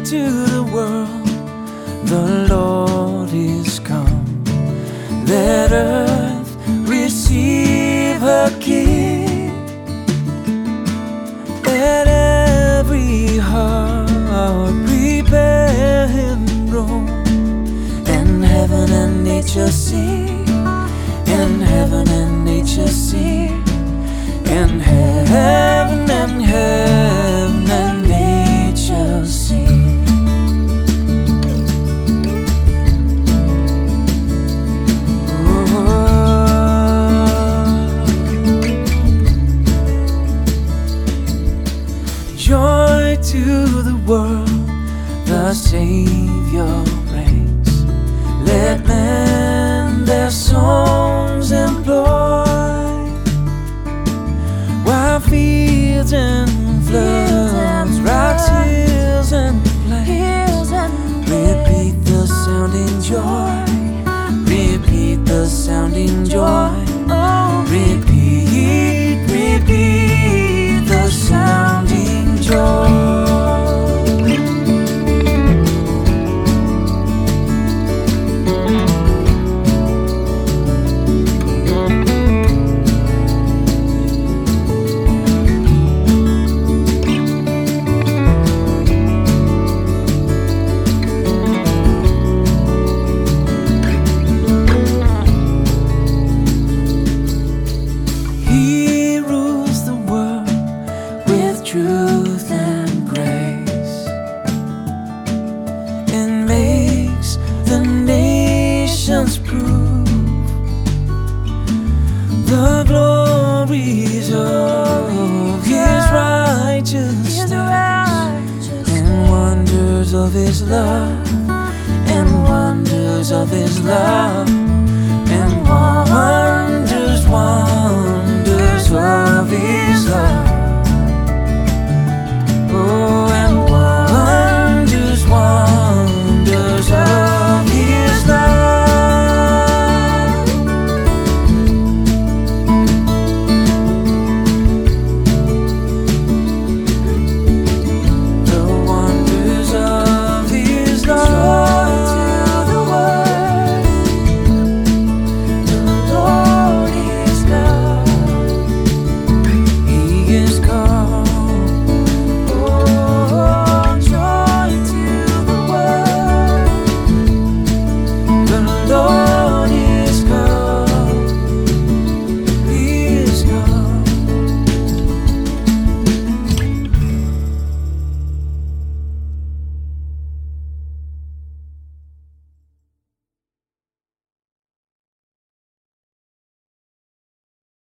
to the world, the Lord is come. Let earth receive her King. Let every heart prepare him room. And heaven and nature sing, and heaven and nature sing, and heaven and nature sing. Joy to the world, the Savior reigns. Let men their songs employ, while fields and floods, rocks, hills and plains repeat the sounding joy, repeat the sounding joy. Repeat, repeat the sounding joy. Truth and grace, and makes the nations prove the glories of his righteousness, and wonders of his love, and wonders of his love, and wonders of his love.